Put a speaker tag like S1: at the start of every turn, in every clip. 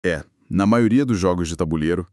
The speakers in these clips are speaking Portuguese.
S1: Na maioria dos jogos de tabuleiro,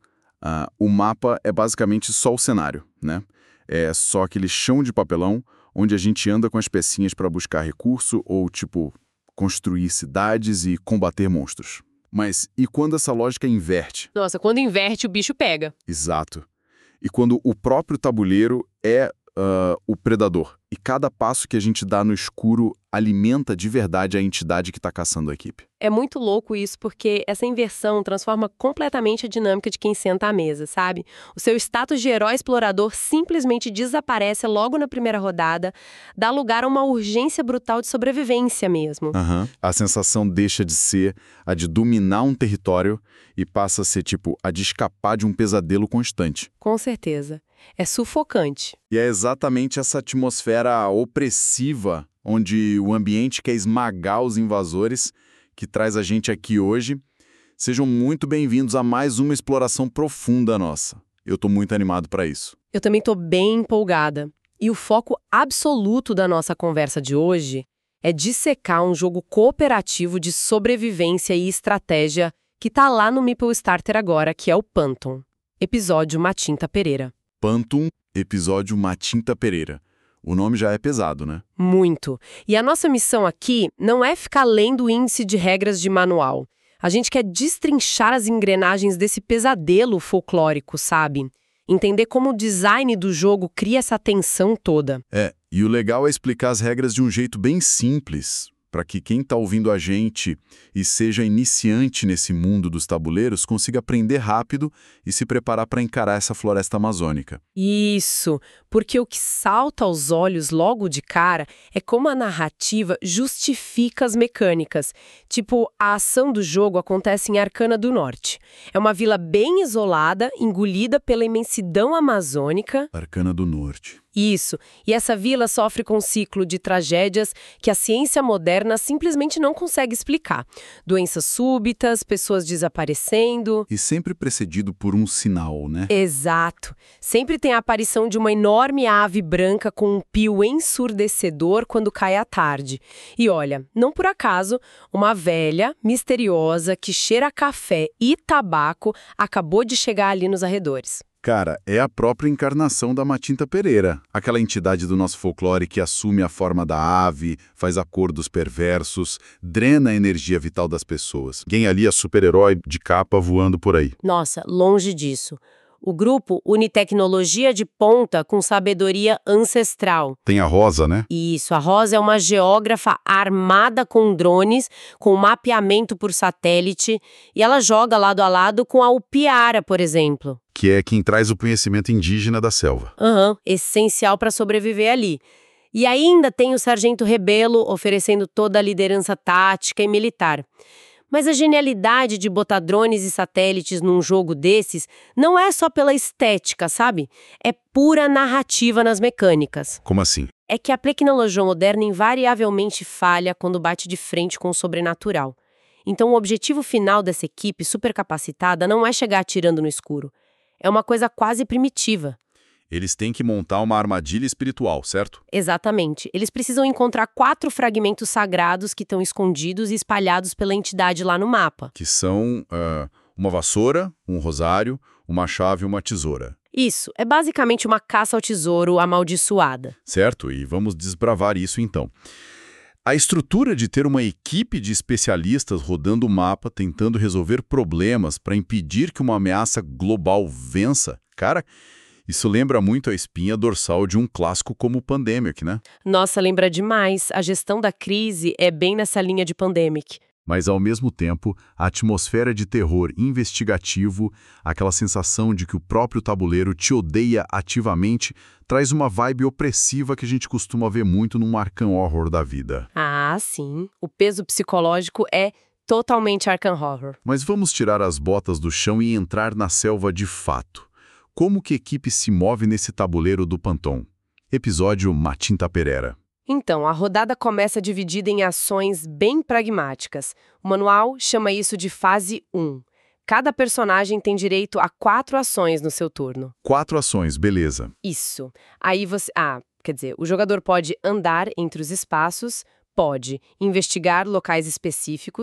S1: o mapa é basicamente só o cenário, né? É só aquele chão de papelão onde a gente anda com as pecinhas para buscar recurso ou, tipo, construir cidades e combater monstros. Mas e quando essa lógica inverte?
S2: Nossa, quando inverte, o bicho pega.
S1: Exato. E quando o próprio tabuleiro é o predador. E cada passo que a gente dá no escuro alimenta de verdade a entidade que está caçando a equipe.
S2: É muito louco isso, porque essa inversão transforma completamente a dinâmica de quem senta à mesa, sabe? O seu status de herói explorador simplesmente desaparece logo na primeira rodada, dá lugar a uma urgência brutal de sobrevivência mesmo.
S1: A sensação deixa de ser a de dominar um território e passa a ser, tipo, a de escapar de um pesadelo constante.
S2: Com certeza. É sufocante.
S1: E é exatamente essa atmosfera opressiva, onde o ambiente quer esmagar os invasores, que traz a gente aqui hoje. Sejam muito bem-vindos a mais uma exploração profunda nossa. Eu tô muito animado para isso.
S2: Eu também tô bem empolgada. E o foco absoluto da nossa conversa de hoje é dissecar um jogo cooperativo de sobrevivência e estratégia que tá lá no Meeple Starter agora, que é o Panton. Episódio Matinta Pereira.
S1: Panton, episódio Matinta Pereira. O nome já é pesado, né?
S2: Muito. E a nossa missão aqui não é ficar lendo o índice de regras de manual. A gente quer destrinchar as engrenagens desse pesadelo folclórico, sabe? Entender como o design do jogo cria essa tensão toda.
S1: E o legal é explicar as regras de um jeito bem simples, para que quem está ouvindo a gente e seja iniciante nesse mundo dos tabuleiros consiga aprender rápido e se preparar para encarar essa floresta amazônica.
S2: Isso, porque o que salta aos olhos logo de cara é como a narrativa justifica as mecânicas. Tipo, a ação do jogo acontece em Arcana do Norte. É uma vila bem isolada, engolida pela imensidão amazônica.
S1: Arcana do Norte.
S2: Isso, e essa vila sofre com um ciclo de tragédias que a ciência moderna simplesmente não consegue explicar. Doenças súbitas, pessoas desaparecendo.
S1: E sempre precedido por um sinal, né?
S2: Exato. Sempre tem a aparição de uma enorme ave branca com um pio ensurdecedor quando cai à tarde. E olha, não por acaso, uma velha, misteriosa, que cheira a café e tabaco acabou de chegar ali nos arredores.
S1: Cara, é a própria encarnação da Matinta Pereira, aquela entidade do nosso folclore que assume a forma da ave, faz acordos perversos, drena a energia vital das pessoas. Quem ali é super-herói de capa voando por aí.
S2: Nossa, longe disso. O grupo une tecnologia de ponta com sabedoria ancestral.
S1: Tem a Rosa, né?
S2: Isso, a Rosa é uma geógrafa armada com drones, com mapeamento por satélite, e ela joga lado a lado com a Upiara, por exemplo.
S1: Que é quem traz o conhecimento indígena da selva.
S2: Essencial para sobreviver ali. E ainda tem o Sargento Rebelo oferecendo toda a liderança tática e militar. Mas a genialidade de botar drones e satélites num jogo desses não é só pela estética, sabe? É pura narrativa nas mecânicas.
S1: Como assim?
S2: É que a tecnologia moderna invariavelmente falha quando bate de frente com o sobrenatural. Então o objetivo final dessa equipe supercapacitada não é chegar atirando no escuro. É uma coisa quase primitiva.
S1: Eles têm que montar uma armadilha espiritual, certo?
S2: Exatamente. Eles precisam encontrar 4 fragmentos sagrados que estão escondidos e espalhados pela entidade lá no mapa.
S1: Que são uma vassoura, um rosário, uma chave e uma tesoura.
S2: Isso. É basicamente uma caça ao tesouro amaldiçoada.
S1: Certo, e vamos desbravar isso então. A estrutura de ter uma equipe de especialistas rodando o mapa, tentando resolver problemas para impedir que uma ameaça global vença, cara, isso lembra muito a espinha dorsal de um clássico como o Pandemic, né?
S2: Nossa, lembra demais. A gestão da crise é bem nessa linha de Pandemic.
S1: Mas, ao mesmo tempo, a atmosfera de terror investigativo, aquela sensação de que o próprio tabuleiro te odeia ativamente, traz uma vibe opressiva que a gente costuma ver muito num Arkham Horror da vida.
S2: Ah, sim. O peso psicológico é totalmente Arkham Horror.
S1: Mas vamos tirar as botas do chão e entrar na selva de fato. Como que a equipe se move nesse tabuleiro do Panton? Episódio Matinta Pereira.
S2: Então, a rodada começa dividida em ações bem pragmáticas. O manual chama isso de fase 1. Cada personagem tem direito a 4 ações no seu turno.
S1: 4 ações, beleza.
S2: Isso. Aí você... o jogador pode andar entre os espaços, pode investigar locais específicos,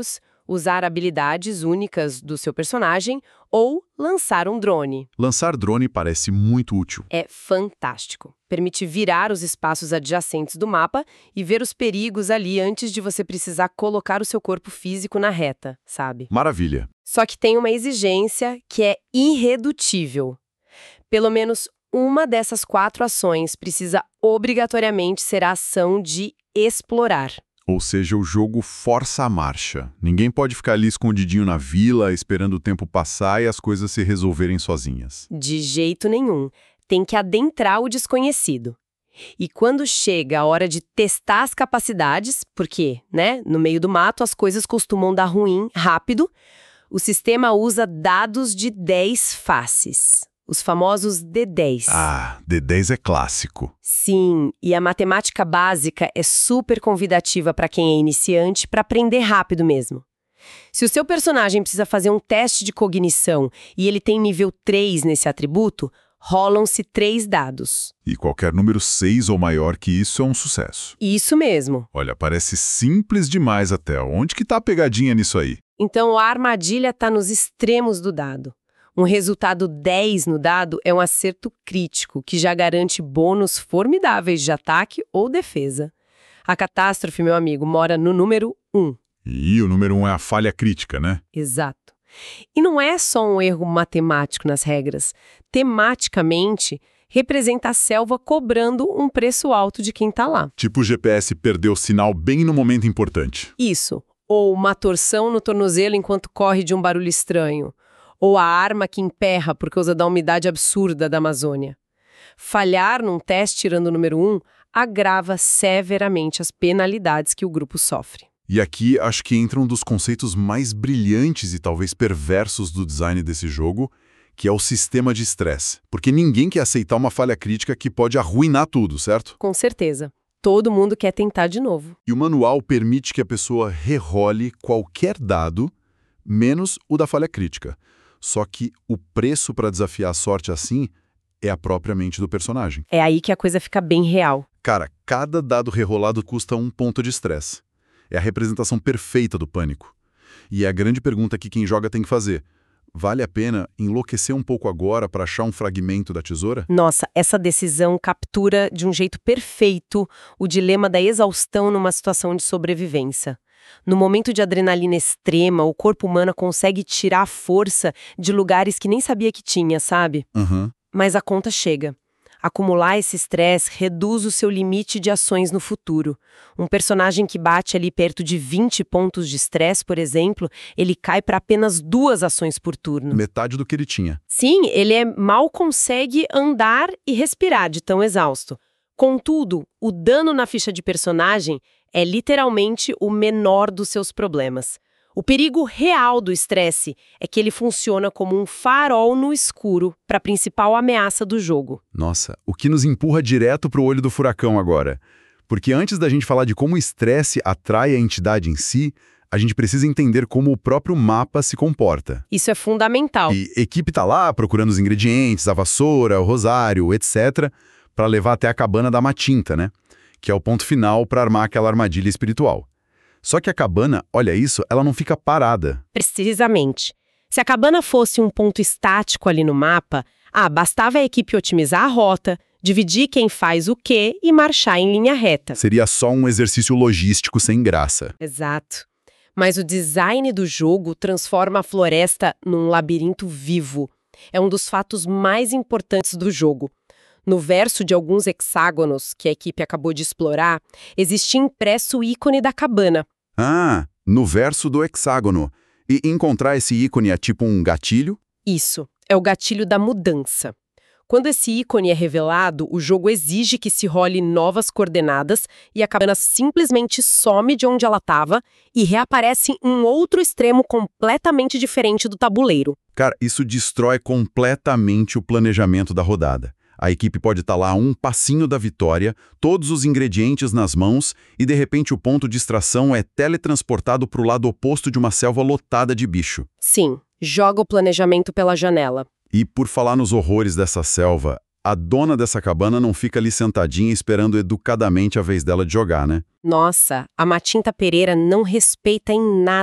S2: usar habilidades únicas do seu personagem ou lançar um drone.
S1: Lançar drone parece muito útil.
S2: É fantástico. Permite virar os espaços adjacentes do mapa e ver os perigos ali antes de você precisar colocar o seu corpo físico na reta, sabe?
S1: Maravilha.
S2: Só que tem uma exigência que é irredutível. Pelo menos uma dessas 4 ações precisa obrigatoriamente ser a ação de explorar.
S1: Ou seja, o jogo força a marcha. Ninguém pode ficar ali escondidinho na vila, esperando o tempo passar e as coisas se resolverem sozinhas.
S2: De jeito nenhum. Tem que adentrar o desconhecido. E quando chega a hora de testar as capacidades, porque, no meio do mato as coisas costumam dar ruim rápido, o sistema usa dados de 10 faces. Os famosos D10.
S1: Ah, D10 é clássico.
S2: Sim, e a matemática básica é super convidativa para quem é iniciante para aprender rápido mesmo. Se o seu personagem precisa fazer um teste de cognição e ele tem nível 3 nesse atributo, rolam-se 3 dados.
S1: E qualquer número 6 ou maior que isso é um sucesso.
S2: Isso mesmo.
S1: Olha, parece simples demais até. Onde que tá a pegadinha nisso aí?
S2: Então a armadilha está nos extremos do dado. Um resultado 10 no dado é um acerto crítico, que já garante bônus formidáveis de ataque ou defesa. A catástrofe, meu amigo, mora no número 1.
S1: E o número 1 é a falha crítica, né?
S2: Exato. E não é só um erro matemático nas regras. Tematicamente, representa a selva cobrando um preço alto de quem está lá.
S1: Tipo o GPS perdeu o sinal bem no momento importante.
S2: Isso. Ou uma torção no tornozelo enquanto corre de um barulho estranho. Ou a arma que emperra por causa da umidade absurda da Amazônia. Falhar num teste tirando o número 1 agrava severamente as penalidades que o grupo sofre.
S1: E aqui acho que entra um dos conceitos mais brilhantes e talvez perversos do design desse jogo, que é o sistema de estresse. Porque ninguém quer aceitar uma falha crítica que pode arruinar tudo, certo?
S2: Com certeza. Todo mundo quer tentar de novo.
S1: E o manual permite que a pessoa rerole qualquer dado, menos o da falha crítica. Só que o preço para desafiar a sorte assim é a própria mente do personagem.
S2: É aí que a coisa fica bem real.
S1: Cara, cada dado rerolado custa 1 ponto de estresse. É a representação perfeita do pânico. E é a grande pergunta que quem joga tem que fazer. Vale a pena enlouquecer um pouco agora para achar um fragmento da tesoura?
S2: Nossa, essa decisão captura de um jeito perfeito o dilema da exaustão numa situação de sobrevivência. No momento de adrenalina extrema, o corpo humano consegue tirar a força de lugares que nem sabia que tinha, sabe?
S1: Uhum.
S2: Mas a conta chega. Acumular esse estresse reduz o seu limite de ações no futuro. Um personagem que bate ali perto de 20 pontos de estresse, por exemplo, ele cai para apenas 2 ações por turno.
S1: Metade do que ele tinha.
S2: Sim, ele mal consegue andar e respirar de tão exausto. Contudo, o dano na ficha de personagem é literalmente o menor dos seus problemas. O perigo real do estresse é que ele funciona como um farol no escuro para a principal ameaça do jogo.
S1: Nossa, o que nos empurra direto para o olho do furacão agora. Porque antes da gente falar de como o estresse atrai a entidade em si, a gente precisa entender como o próprio mapa se comporta.
S2: Isso é fundamental.
S1: E a equipe tá lá procurando os ingredientes, a vassoura, o rosário, etc., para levar até a cabana da Matinta, né? Que é o ponto final para armar aquela armadilha espiritual. Só que a cabana, olha isso, ela não fica parada.
S2: Precisamente. Se a cabana fosse um ponto estático ali no mapa, bastava a equipe otimizar a rota, dividir quem faz o quê e marchar em linha reta.
S1: Seria só um exercício logístico sem graça.
S2: Exato. Mas o design do jogo transforma a floresta num labirinto vivo. É um dos fatos mais importantes do jogo. No verso de alguns hexágonos que a equipe acabou de explorar, existe impresso o ícone da cabana.
S1: Ah, no verso do hexágono. E encontrar esse ícone é tipo um gatilho?
S2: Isso, é o gatilho da mudança. Quando esse ícone é revelado, o jogo exige que se role novas coordenadas e a cabana simplesmente some de onde ela estava e reaparece em um outro extremo completamente diferente do tabuleiro.
S1: Cara, isso destrói completamente o planejamento da rodada. A equipe pode estar lá a um passinho da vitória, todos os ingredientes nas mãos, e de repente o ponto de extração é teletransportado para o lado oposto de uma selva lotada de bicho.
S2: Sim, joga o planejamento pela janela.
S1: E por falar nos horrores dessa selva, a dona dessa cabana não fica ali sentadinha esperando educadamente a vez dela de jogar, né?
S2: Nossa, a Matinta Pereira não respeita em nada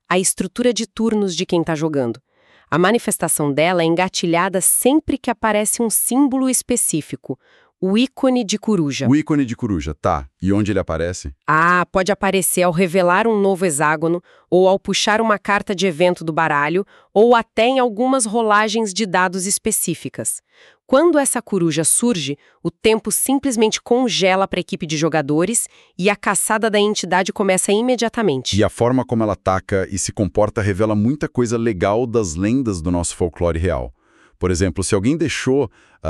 S2: a estrutura de turnos de quem está jogando. A manifestação dela é engatilhada sempre que aparece um símbolo específico, o ícone de coruja.
S1: O ícone de coruja, tá. E onde ele aparece?
S2: Ah, pode aparecer ao revelar um novo hexágono, ou ao puxar uma carta de evento do baralho, ou até em algumas rolagens de dados específicas. Quando essa coruja surge, o tempo simplesmente congela para a equipe de jogadores e a caçada da entidade começa imediatamente.
S1: E a forma como ela ataca e se comporta revela muita coisa legal das lendas do nosso folclore real. Por exemplo, se alguém deixou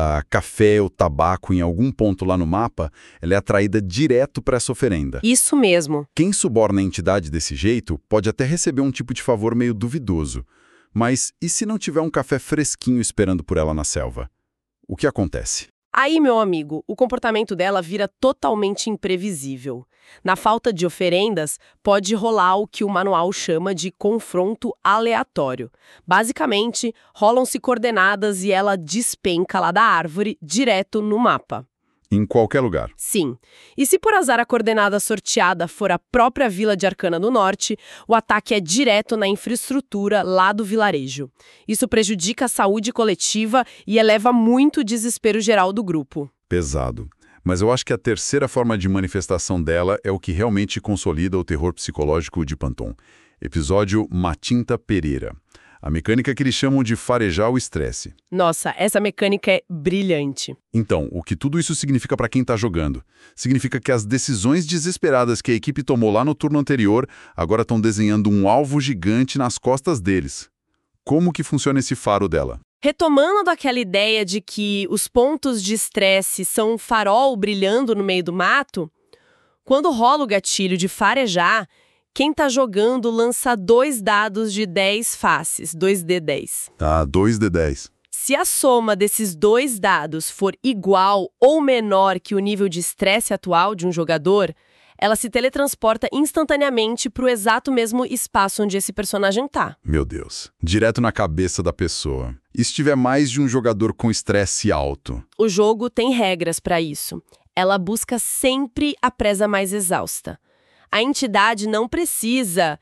S1: café ou tabaco em algum ponto lá no mapa, ela é atraída direto para essa oferenda.
S2: Isso mesmo.
S1: Quem suborna a entidade desse jeito pode até receber um tipo de favor meio duvidoso. Mas e se não tiver um café fresquinho esperando por ela na selva? O que acontece?
S2: Aí, meu amigo, o comportamento dela vira totalmente imprevisível. Na falta de oferendas, pode rolar o que o manual chama de confronto aleatório. Basicamente, rolam-se coordenadas e ela despenca lá da árvore, direto no mapa.
S1: Em qualquer lugar.
S2: Sim. E se por azar a coordenada sorteada for a própria Vila de Arcana do Norte, o ataque é direto na infraestrutura lá do vilarejo. Isso prejudica a saúde coletiva e eleva muito o desespero geral do grupo.
S1: Pesado. Mas eu acho que a terceira forma de manifestação dela é o que realmente consolida o terror psicológico de Panton. Episódio Matinta Pereira. A mecânica que eles chamam de farejar o estresse.
S2: Nossa, essa mecânica é brilhante.
S1: Então, o que tudo isso significa para quem está jogando? Significa que as decisões desesperadas que a equipe tomou lá no turno anterior agora estão desenhando um alvo gigante nas costas deles. Como que funciona esse faro dela?
S2: Retomando daquela ideia de que os pontos de estresse são um farol brilhando no meio do mato, quando rola o gatilho de farejar, quem tá jogando lança 2 dados de 10 faces, 2d10.
S1: Ah, 2d10.
S2: Se a soma desses 2 dados for igual ou menor que o nível de estresse atual de um jogador, ela se teletransporta instantaneamente para o exato mesmo espaço onde esse personagem tá.
S1: Meu Deus. Direto na cabeça da pessoa. E se tiver mais de um jogador com estresse alto?
S2: O jogo tem regras para isso. Ela busca sempre a presa mais exausta. A entidade não precisa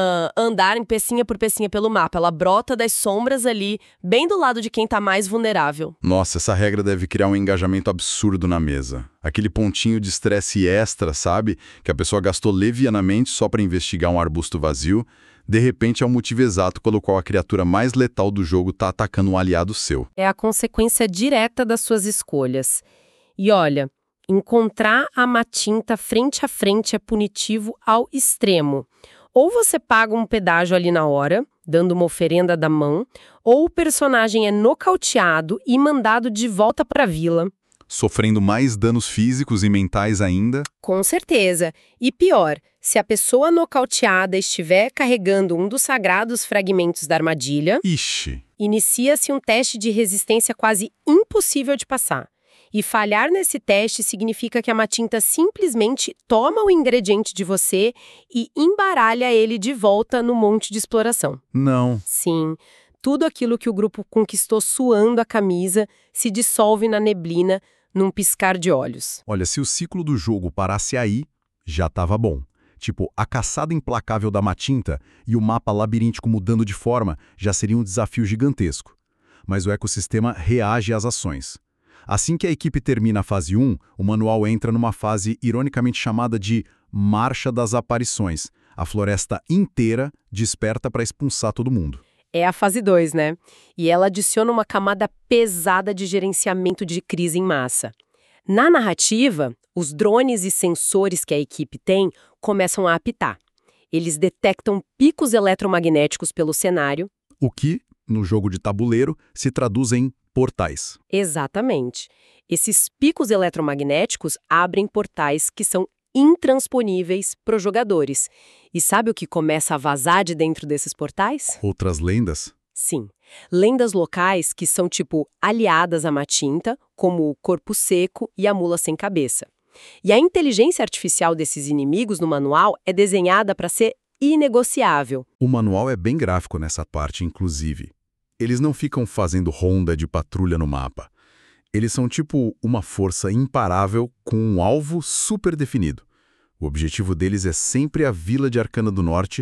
S2: andar em pecinha por pecinha pelo mapa. Ela brota das sombras ali, bem do lado de quem tá mais vulnerável.
S1: Nossa, essa regra deve criar um engajamento absurdo na mesa. Aquele pontinho de estresse extra, sabe? Que a pessoa gastou levianamente só para investigar um arbusto vazio. De repente é o motivo exato pelo qual a criatura mais letal do jogo tá atacando um aliado seu.
S2: É a consequência direta das suas escolhas. E olha, encontrar a Matinta frente a frente é punitivo ao extremo. Ou você paga um pedágio ali na hora, dando uma oferenda da mão, ou o personagem é nocauteado e mandado de volta para a vila.
S1: Sofrendo mais danos físicos e mentais ainda?
S2: Com certeza. E pior, se a pessoa nocauteada estiver carregando um dos sagrados fragmentos da armadilha,
S1: Ixi!
S2: inicia-se um teste de resistência quase impossível de passar. E falhar nesse teste significa que a Matinta simplesmente toma o ingrediente de você e embaralha ele de volta no monte de exploração.
S1: Não.
S2: Sim, tudo aquilo que o grupo conquistou suando a camisa se dissolve na neblina num piscar de olhos.
S3: Olha, se o ciclo do jogo parasse aí, já tava bom. Tipo, a caçada implacável da Matinta e o mapa labiríntico mudando de forma já seria um desafio gigantesco. Mas o ecossistema reage às ações. Assim que a equipe termina a fase 1, o manual entra numa fase ironicamente chamada de Marcha das Aparições. A floresta inteira desperta para expulsar todo mundo.
S2: É a fase 2, né? E ela adiciona uma camada pesada de gerenciamento de crise em massa. Na narrativa, os drones e sensores que a equipe tem começam a apitar. Eles detectam picos eletromagnéticos pelo cenário.
S3: O que, no jogo de tabuleiro, se traduz em portais.
S2: Exatamente. Esses picos eletromagnéticos abrem portais que são intransponíveis para os jogadores. E sabe o que começa a vazar de dentro desses portais?
S3: Outras lendas?
S2: Sim. Lendas locais que são tipo aliadas à Matinta, como o Corpo Seco e a Mula Sem Cabeça. E a inteligência artificial desses inimigos no manual é desenhada para ser inegociável.
S3: O manual é bem gráfico nessa parte, inclusive. Eles não ficam fazendo ronda de patrulha no mapa. Eles são tipo uma força imparável com um alvo super definido. O objetivo deles é sempre a Vila de Arcana do Norte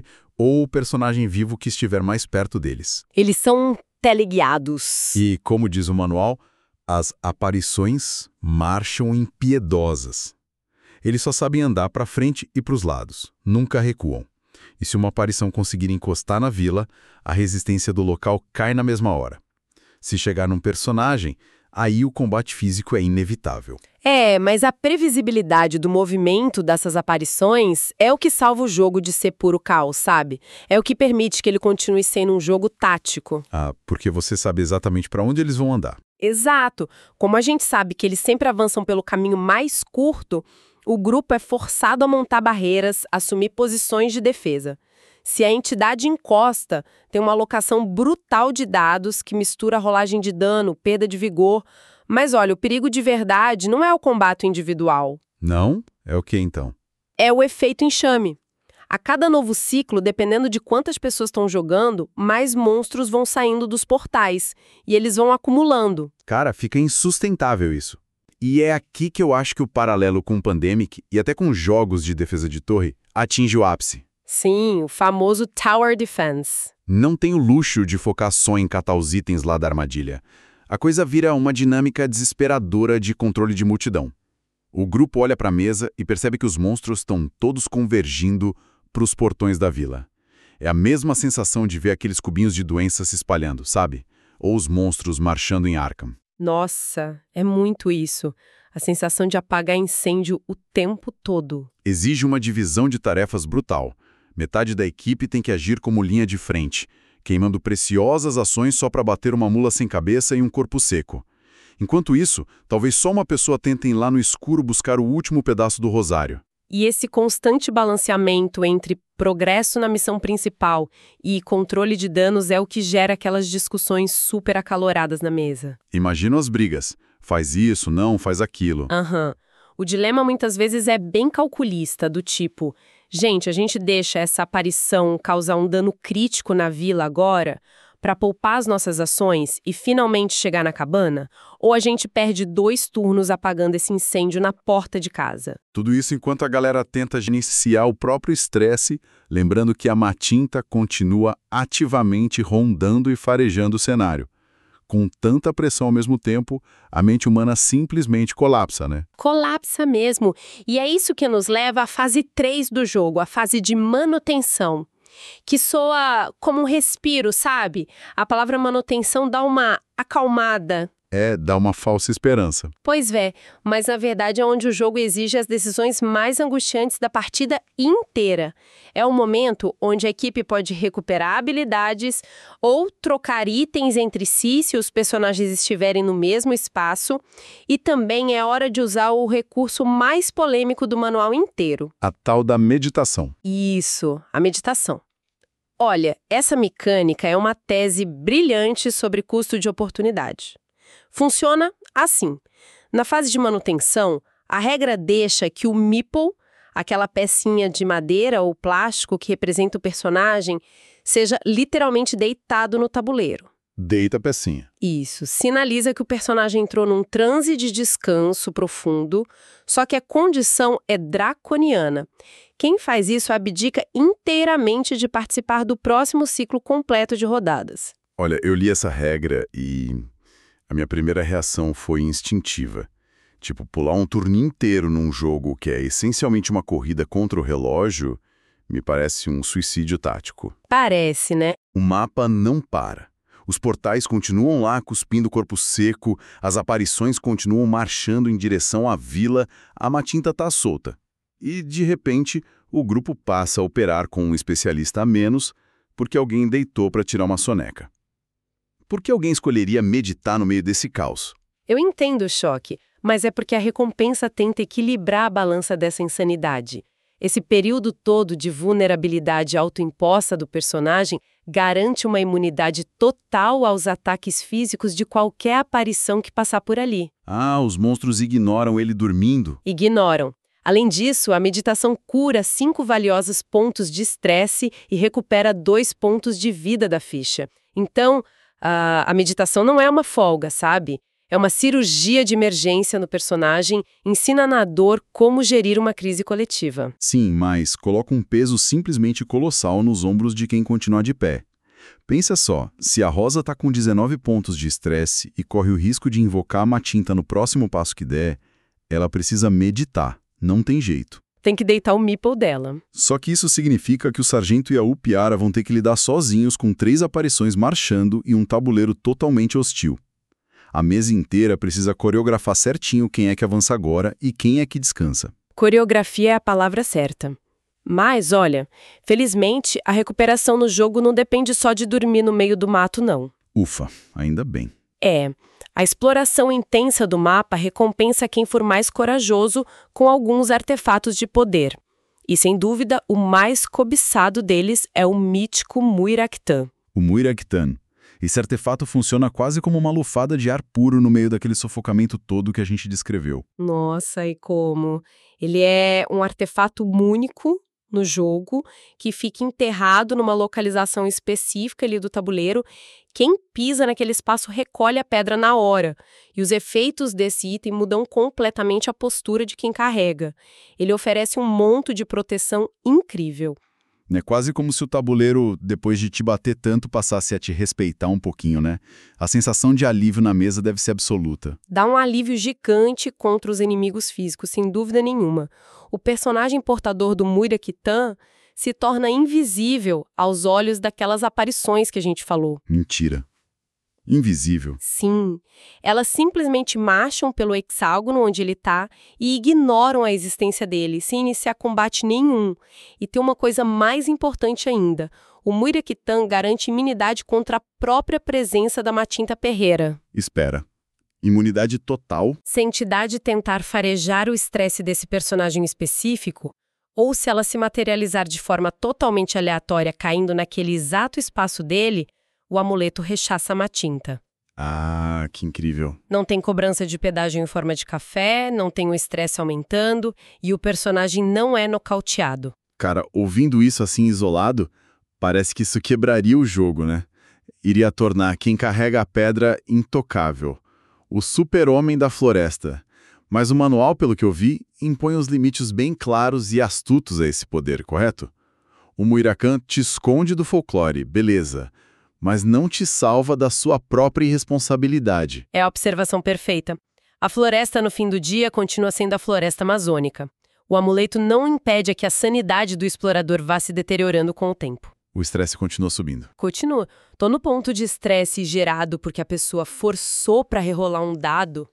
S3: ou o personagem vivo que estiver mais perto deles.
S2: Eles são teleguiados.
S3: E, como diz o manual, as aparições marcham impiedosas. Eles só sabem andar para frente e para os lados, nunca recuam. E se uma aparição conseguir encostar na vila, a resistência do local cai na mesma hora. Se chegar num personagem, aí o combate físico é inevitável.
S2: Mas a previsibilidade do movimento dessas aparições é o que salva o jogo de ser puro caos, sabe? É o que permite que ele continue sendo um jogo tático.
S3: Porque você sabe exatamente para onde eles vão andar.
S2: Exato. Como a gente sabe que eles sempre avançam pelo caminho mais curto, o grupo é forçado a montar barreiras, assumir posições de defesa. Se a entidade encosta, tem uma alocação brutal de dados que mistura a rolagem de dano, perda de vigor. Mas olha, o perigo de verdade não é o combate individual.
S3: Não? É o que então?
S2: É o efeito enxame. A cada novo ciclo, dependendo de quantas pessoas estão jogando, mais monstros vão saindo dos portais. E eles vão acumulando.
S3: Cara, fica insustentável isso. E é aqui que eu acho que o paralelo com o Pandemic, e até com jogos de defesa de torre, atinge o ápice.
S2: Sim, o famoso Tower Defense.
S3: Não tem o luxo de focar só em catar os itens lá da armadilha. A coisa vira uma dinâmica desesperadora de controle de multidão. O grupo olha para a mesa e percebe que os monstros estão todos convergindo para os portões da vila. É a mesma sensação de ver aqueles cubinhos de doença se espalhando, sabe? Ou os monstros marchando em Arkham.
S2: Nossa, é muito isso. A sensação de apagar incêndio o tempo todo.
S3: Exige uma divisão de tarefas brutal. Metade da equipe tem que agir como linha de frente, queimando preciosas ações só para bater uma mula sem cabeça e um corpo seco. Enquanto isso, talvez só uma pessoa tente ir lá no escuro buscar o último pedaço do rosário.
S2: E esse constante balanceamento entre progresso na missão principal e controle de danos é o que gera aquelas discussões super acaloradas na mesa.
S3: Imagina as brigas. Faz isso, não, faz aquilo.
S2: O dilema muitas vezes é bem calculista, do tipo, gente, a gente deixa essa aparição causar um dano crítico na vila agora para poupar as nossas ações e finalmente chegar na cabana? Ou a gente perde 2 turnos apagando esse incêndio na porta de casa?
S3: Tudo isso enquanto a galera tenta gerenciar o próprio estresse, lembrando que a Matinta continua ativamente rondando e farejando o cenário. Com tanta pressão ao mesmo tempo, a mente humana simplesmente colapsa, né?
S2: Colapsa mesmo. E é isso que nos leva à fase 3 do jogo, a fase de manutenção. Que soa como um respiro, sabe? A palavra manutenção dá uma acalmada.
S3: Dá uma falsa esperança.
S2: Pois é, mas na verdade é onde o jogo exige as decisões mais angustiantes da partida inteira. É o momento onde a equipe pode recuperar habilidades ou trocar itens entre si se os personagens estiverem no mesmo espaço, e também é hora de usar o recurso mais polêmico do manual inteiro.
S3: A tal da meditação.
S2: Isso, a meditação. Olha, essa mecânica é uma tese brilhante sobre custo de oportunidade. Funciona assim. Na fase de manutenção, a regra deixa que o meeple, aquela pecinha de madeira ou plástico que representa o personagem, seja literalmente deitado no tabuleiro.
S3: Deita a pecinha.
S2: Isso. Sinaliza que o personagem entrou num transe de descanso profundo, só que a condição é draconiana. Quem faz isso abdica inteiramente de participar do próximo ciclo completo de rodadas.
S1: Olha, eu li essa regra e a minha primeira reação foi instintiva. Tipo, pular um turno inteiro num jogo que é essencialmente uma corrida contra o relógio me parece um suicídio tático.
S2: Parece, né?
S1: O mapa não para. Os portais continuam lá cuspindo corpo seco, as aparições continuam marchando em direção à vila, a Matinta tá solta. E, de repente, o grupo passa a operar com um especialista a menos porque alguém deitou para tirar uma soneca. Por que alguém escolheria meditar no meio desse caos?
S2: Eu entendo o choque, mas é porque a recompensa tenta equilibrar a balança dessa insanidade. Esse período todo de vulnerabilidade autoimposta do personagem garante uma imunidade total aos ataques físicos de qualquer aparição que passar por ali.
S1: Ah, os monstros ignoram ele dormindo.
S2: Ignoram. Além disso, a meditação cura 5 valiosos pontos de estresse e recupera 2 pontos de vida da ficha. Então, a meditação não é uma folga, sabe? É uma cirurgia de emergência no personagem, ensina na dor como gerir uma crise coletiva.
S1: Sim, mas coloca um peso simplesmente colossal nos ombros de quem continuar de pé. Pensa só, se a Rosa tá com 19 pontos de estresse e corre o risco de invocar a Matinta no próximo passo que der, ela precisa meditar, não tem jeito.
S2: Tem que deitar o meeple dela.
S1: Só que isso significa que o Sargento e a Upiara vão ter que lidar sozinhos com 3 aparições marchando e um tabuleiro totalmente hostil. A mesa inteira precisa coreografar certinho quem é que avança agora e quem é que descansa.
S2: Coreografia é a palavra certa. Mas, olha, felizmente, a recuperação no jogo não depende só de dormir no meio do mato, não.
S1: Ufa, ainda bem.
S2: A exploração intensa do mapa recompensa quem for mais corajoso com alguns artefatos de poder. E, sem dúvida, o mais cobiçado deles é o mítico Muiractan.
S1: O Muiractan. Esse artefato funciona quase como uma lufada de ar puro no meio daquele sufocamento todo que a gente descreveu.
S2: Nossa, e como? Ele é um artefato único no jogo, que fica enterrado numa localização específica ali do tabuleiro. Quem pisa naquele espaço recolhe a pedra na hora. E os efeitos desse item mudam completamente a postura de quem carrega. Ele oferece um monte de proteção incrível.
S1: É quase como se o tabuleiro, depois de te bater tanto, passasse a te respeitar um pouquinho, né? A sensação de alívio na mesa deve ser absoluta.
S2: Dá um alívio gigante contra os inimigos físicos, sem dúvida nenhuma. O personagem portador do Muiractan se torna invisível aos olhos daquelas aparições que a gente falou.
S1: Mentira. Invisível.
S2: Sim, elas simplesmente marcham pelo hexágono onde ele está e ignoram a existência dele, sem iniciar combate nenhum. E tem uma coisa mais importante ainda. O Muiractan garante imunidade contra a própria presença da Matinta Perreira.
S1: Espera. Imunidade total?
S2: Se a entidade tentar farejar o estresse desse personagem específico, ou se ela se materializar de forma totalmente aleatória caindo naquele exato espaço dele, o amuleto rechaça a Matinta.
S1: Ah, que incrível.
S2: Não tem cobrança de pedágio em forma de café, não tem o estresse aumentando e o personagem não é nocauteado.
S1: Cara, ouvindo isso assim isolado, parece que isso quebraria o jogo, né? Iria tornar quem carrega a pedra intocável. O super-homem da floresta. Mas o manual, pelo que eu vi, impõe os limites bem claros e astutos a esse poder, correto? O Muiractan te esconde do folclore, beleza, mas não te salva da sua própria irresponsabilidade.
S2: É a observação perfeita. A floresta, no fim do dia, continua sendo a floresta amazônica. O amuleto não impede que a sanidade do explorador vá se deteriorando com o tempo.
S1: O estresse continua subindo.
S2: Continua. Tô no ponto de estresse gerado porque a pessoa forçou para rerolar um dado,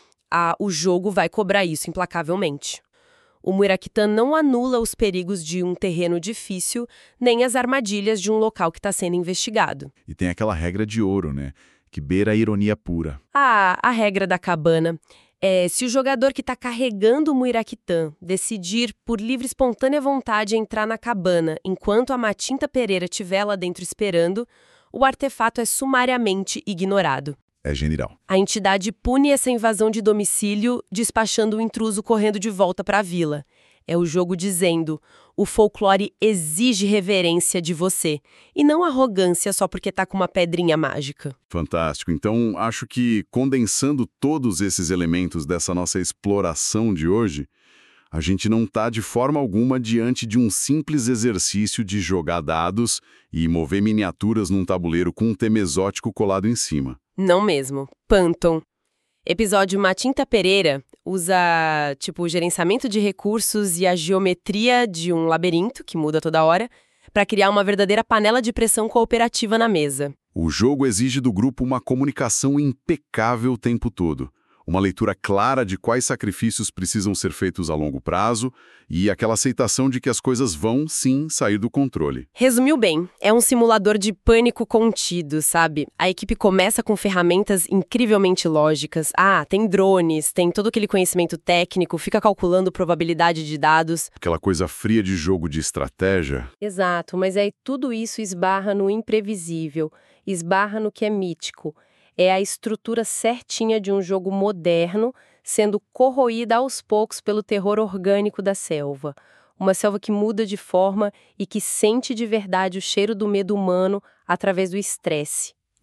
S2: o jogo vai cobrar isso implacavelmente. O Muiractan não anula os perigos de um terreno difícil, nem as armadilhas de um local que está sendo investigado.
S1: E tem aquela regra de ouro, né? Que beira a ironia pura.
S2: A regra da cabana é se o jogador que está carregando o Muiractan decidir por livre e espontânea vontade entrar na cabana enquanto a Matinta Perreira estiver lá dentro esperando, o artefato é sumariamente ignorado.
S1: É genial.
S2: A entidade pune essa invasão de domicílio, despachando o intruso correndo de volta para a vila. É o jogo dizendo, o folclore exige reverência de você, e não arrogância só porque tá com uma pedrinha mágica.
S1: Fantástico. Então, acho que condensando todos esses elementos dessa nossa exploração de hoje, a gente não está de forma alguma diante de um simples exercício de jogar dados e mover miniaturas num tabuleiro com um tema exótico colado em cima.
S2: Não mesmo. Panton. Episódio Matinta Perreira usa, o gerenciamento de recursos e a geometria de um labirinto, que muda toda hora, para criar uma verdadeira panela de pressão cooperativa na mesa.
S1: O jogo exige do grupo uma comunicação impecável o tempo todo. Uma leitura clara de quais sacrifícios precisam ser feitos a longo prazo e aquela aceitação de que as coisas vão, sim, sair do controle.
S2: Resumiu bem. É um simulador de pânico contido, sabe? A equipe começa com ferramentas incrivelmente lógicas. Tem drones, tem todo aquele conhecimento técnico, fica calculando probabilidade de dados.
S1: Aquela coisa fria de jogo de estratégia.
S2: Exato, mas aí tudo isso esbarra no imprevisível, esbarra no que é mítico. É a estrutura certinha de um jogo moderno, sendo corroída aos poucos pelo terror orgânico da selva. Uma selva que muda de forma e que sente de verdade o cheiro do medo humano através do estresse.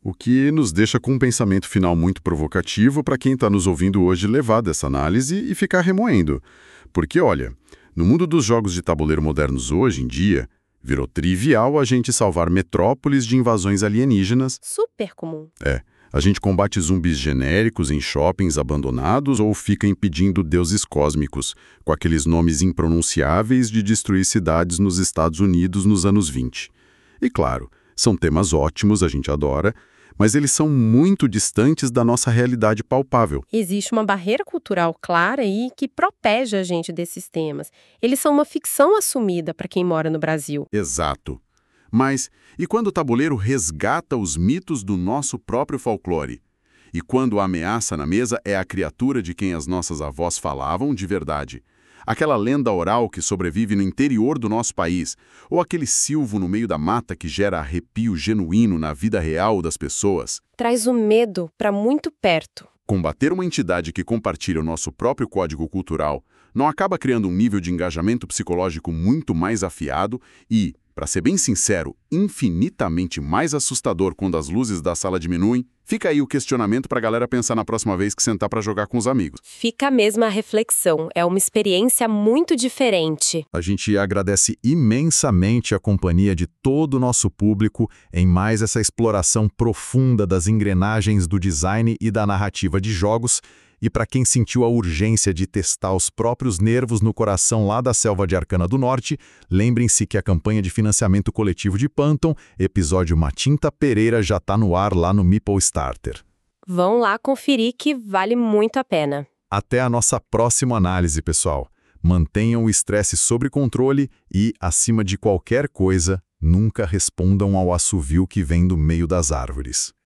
S4: O que nos deixa com um pensamento final muito provocativo para quem está nos ouvindo hoje levar dessa análise e ficar remoendo. Porque, olha, no mundo dos jogos de tabuleiro modernos hoje em dia, virou trivial a gente salvar metrópoles de invasões alienígenas.
S2: Super comum.
S4: A gente combate zumbis genéricos em shoppings abandonados ou fica impedindo deuses cósmicos, com aqueles nomes impronunciáveis de destruir cidades nos Estados Unidos nos anos 20. E claro, são temas ótimos, a gente adora, mas eles são muito distantes da nossa realidade palpável.
S2: Existe uma barreira cultural clara aí que protege a gente desses temas. Eles são uma ficção assumida para quem mora no Brasil.
S4: Exato. Mas e quando o tabuleiro resgata os mitos do nosso próprio folclore? E quando a ameaça na mesa é a criatura de quem as nossas avós falavam de verdade? Aquela lenda oral que sobrevive no interior do nosso país, ou aquele silvo no meio da mata que gera arrepio genuíno na vida real das pessoas?
S2: Traz o medo para muito perto.
S4: Combater uma entidade que compartilha o nosso próprio código cultural não acaba criando um nível de engajamento psicológico muito mais afiado e, para ser bem sincero, infinitamente mais assustador quando as luzes da sala diminuem? Fica aí o questionamento para a galera pensar na próxima vez que sentar para jogar com os amigos.
S2: Fica a mesma reflexão. É uma experiência muito diferente.
S3: A gente agradece imensamente a companhia de todo o nosso público em mais essa exploração profunda das engrenagens do design e da narrativa de jogos. E para quem sentiu a urgência de testar os próprios nervos no coração lá da selva de Arcana do Norte, lembrem-se que a campanha de financiamento coletivo de Panton, episódio Matinta Pereira, já está no ar lá no Meeple Starter.
S2: Vão lá conferir que vale muito a pena.
S3: Até a nossa próxima análise, pessoal. Mantenham o estresse sob controle e, acima de qualquer coisa, nunca respondam ao assovio que vem do meio das árvores.